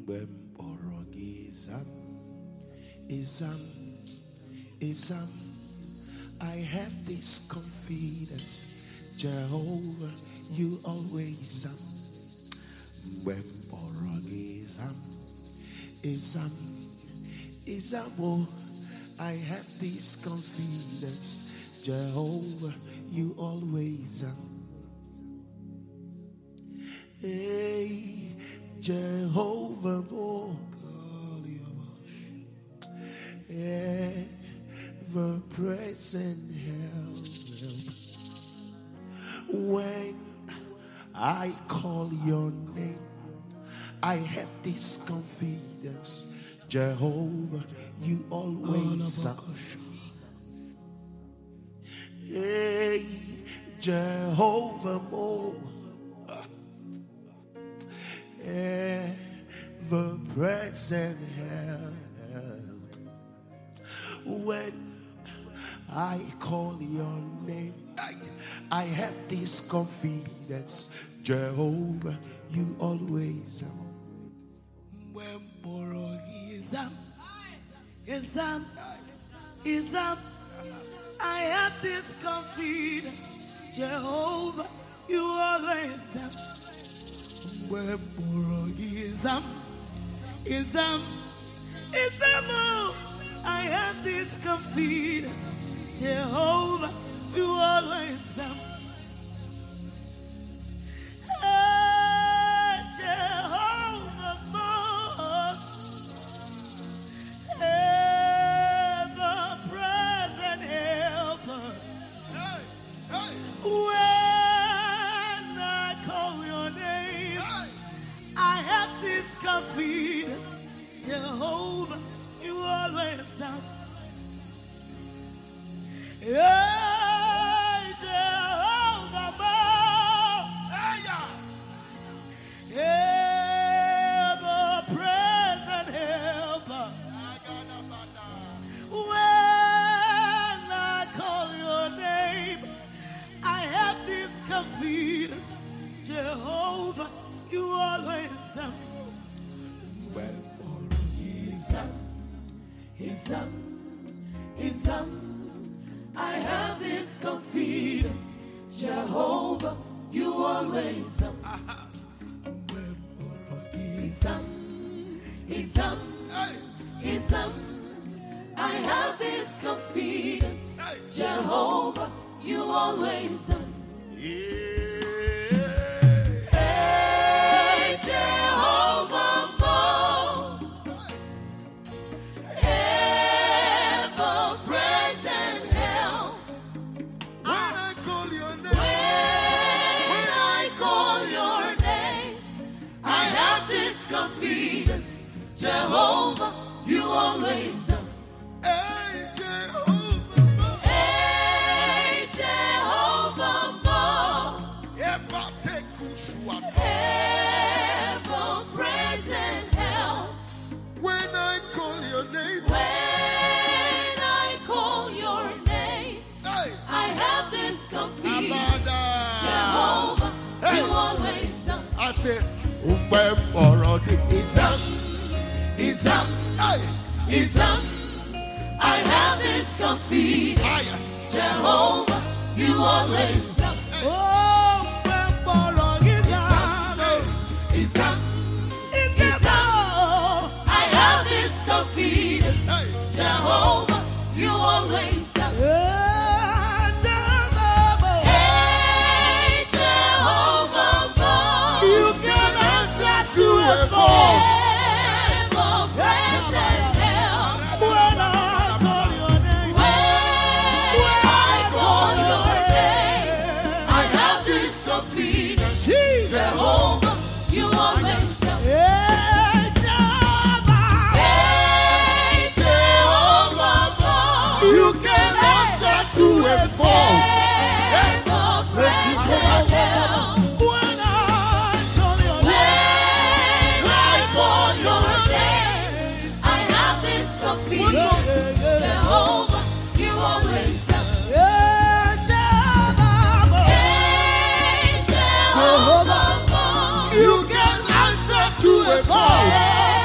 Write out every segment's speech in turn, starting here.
Isam, I have this confidence, Jehovah, you always Isam, oh, I have this confidence, Jehovah, you always Hey, Jehovah, oh, ever present help. When I call your name, I have this confidence, Jehovah, you always Hey, Jehovah, oh, ever present help. When I call your name, I have this confidence, Jehovah, you always Isam, I have this confidence, Jehovah, you always Isam, I have this confidence, Jehovah, you always Jehovah, ever present helper. When I call your name, I have this confidence, Jehovah, you always Jehovah, ever present helper. When I call your name, I have this confidence, Jehovah, you always Isam, I have this confidence, Jehovah, you always Isam, I have this confidence, Jehovah, you always Hey, Jehovah, Jehovah, you always Hey, Jehovah, hey, Jehovah, ever present help. When I call your name, I have this confidence, Jehovah, you always I say, Isam, I have this confidence, Jehovah, you always Isam, I have this confidence, Jehovah, you always Hey, Jehovah, you can answer to a call. Jehovah, you always Hey, Jehovah, you can answer to a phone. When I call your name, I have this confidence, Jehovah, you always Jehovah, you can answer to a call.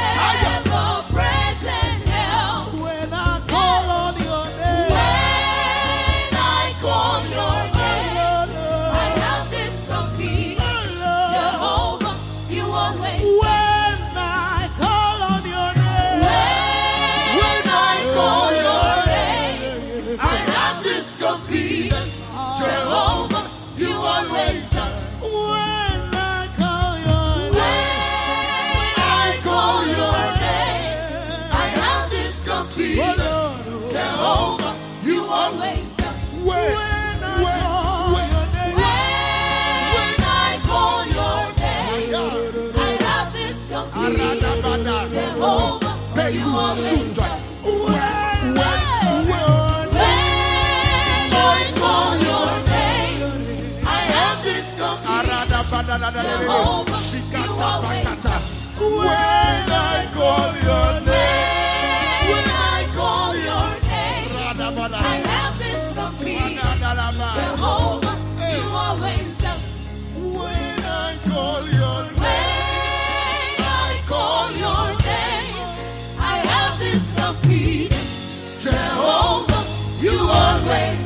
Jehovah, you always. When I call your name, When I call your name, I have this confidence. Jehovah, you always. when I call your name, When I call your name, I have this confidence. Jehovah, you always.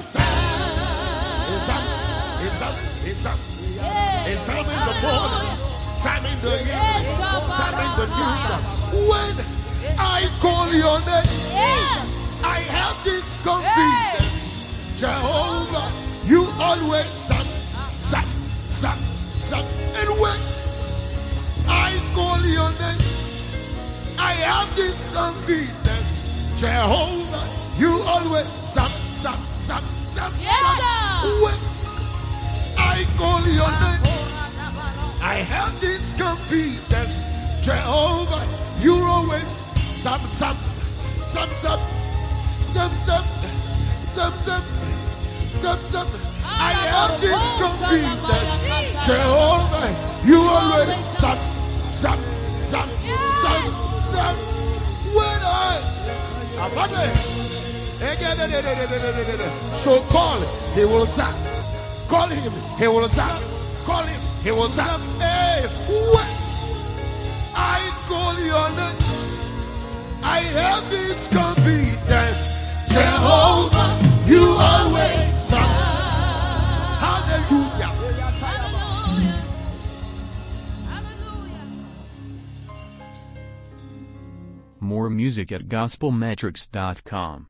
It's up in the morning, some in the evening, some in the noon. When I call your name, Yes. I have this confidence. Jehovah, you always some. And when I call your name, I have this confidence. Jehovah, you always some. Yes, sir. When I call your name, I have this confidence. Jehovah, you always some. I have this confidence. Jehovah, you always some. When so call, he will zap. Call him, he will zap. Call him, he will zap. Hey, when I call your name, I have this confidence. Jehovah, you always zap. Hallelujah. More music at gospelmetrics.com.